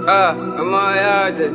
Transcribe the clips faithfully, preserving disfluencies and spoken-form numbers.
Ah, ọmọ ayá jẹ.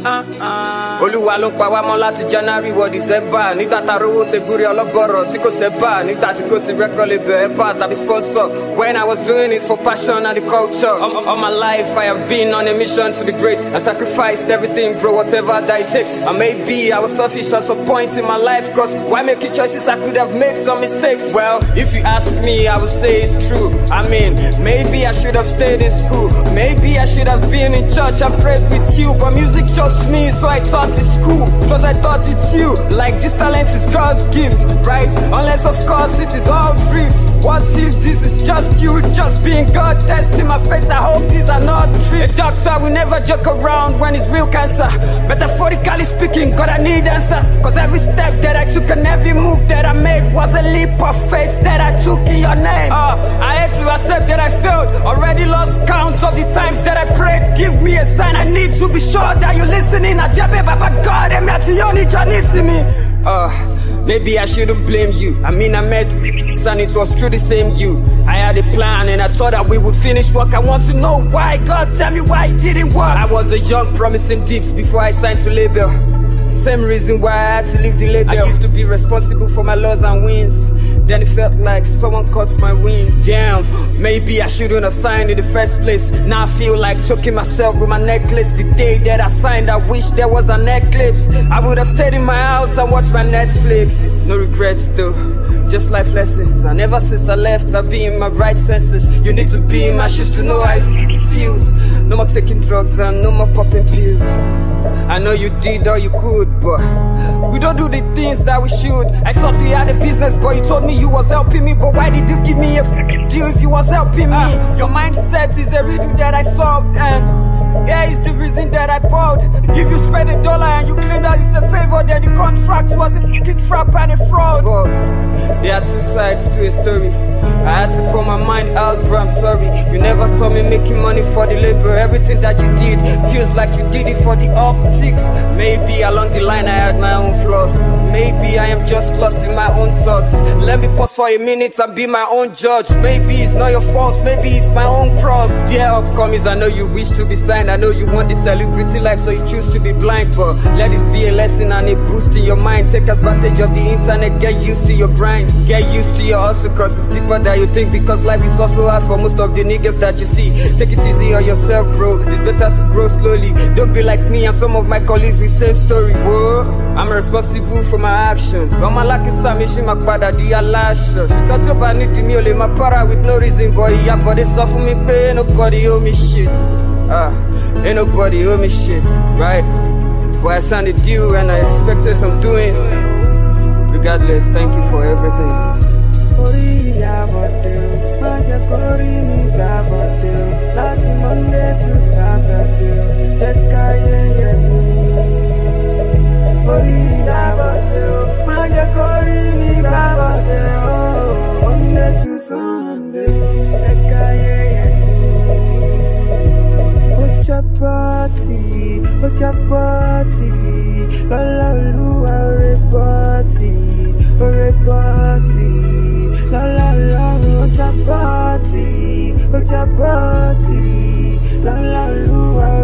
Olúwa ló pa wá mọ́ láti January wọ December. Nígbà tá rówó ṣe gbúre ọlọ́gọ́rọ̀ tí kò sẹ́bà. Nígbà tí kò sí record label, ẹ̀pà tàbí sponsor. When I was doing it for passion and the culture. All, all my life I have been on a mission to be great. I sacrificed everything, bro, whatever that it takes. And maybe I was selfish at some point in my life. Cause why making choices I could have made some mistakes? Well, if you ask me, I would say it's true. I mean, maybe I should have stayed in school. Maybe I should have been in church and prayed with you. But music chose me, so I thought it's cool. Cause I thought it's you. Like this talent is God's gift, right? Unless of course it is all drift. What if this is just you, just being God, testing my faith? I hope these are not tricks. A doctor will never joke around when it's real cancer. Metaphorically speaking, God, I need answers. Cause every step that I took and every move that I made was a leap of faith that I took in your name. uh, I had to accept that I failed. Already lost count of the times that I prayed. Give me a sign, I need to be sure that you're listening. Ajabe Baba God, I'm not the only Janisi me. Uh, maybe I shouldn't blame you. I mean, I met and it was true the same you. I had a plan and I thought that we would finish work. I want to know why. God, tell me why it didn't work. I was a young promising dips before I signed to label. Same reason why I had to leave the label. I used to be responsible for my loss and wins. Then it felt like someone cut my wings. Damn, maybe I shouldn't have signed in the first place. Now I feel like choking myself with my necklace. The day that I signed, I wish there was an eclipse. I would have stayed in my house and watched my Netflix. No regrets though, just life lessons. And ever since I left, I've been in my right senses. You need to be in my shoes to know how it feels. No more taking drugs and no more popping pills. I know you did all you could, but we don't do the things that we should. I thought we had a business, but you told me you was helping me. But why did you give me a f***ing deal if you was helping me? Uh, your mindset is a riddle that I solved, and yeah, it's the reason that I bought. If you spend a dollar and you claim that it's a favor, then the contract was a f***ing trap and a fraud. But there are two sides to a story. I had to pour my mind out, bro, I'm sorry. You never saw me making money for the labor. Everything that you did feels like you did it for the optics. Maybe along the line I had my own flaws. Maybe I am just lost in my own thoughts. Let me pause for a minute and be my own judge. Maybe it's not your fault, maybe it's my own cross. Dear upcomings, I know you wish to be signed. I know you want the celebrity life, so you choose to be blind. But let this be a lesson and a boost in your mind. Take advantage of the internet, get used to your grind. Get used to your hustle, cause it's deeper than you think. Because life is also hard for most of the niggas that you see. Take it easy on yourself, bro. It's better to grow slowly. Don't be like me and some of my colleagues with same story. Whoa, I'm responsible for my actions. All my luck is submission, my father, the alasha. She thought you about need to me, only my para with no reason. Boy, yeah, but it's not for me, pay. Nobody owe me shit. Ah, ain't nobody owe me shit, right? But I signed a deal and I expected some doings. Regardless, thank you for everything. Monday to Saturday, check Monday to Sunday, Ochapati, Ochapati, la la lua repati, repati, la la la, Ochapati, Ochapati, la la lua.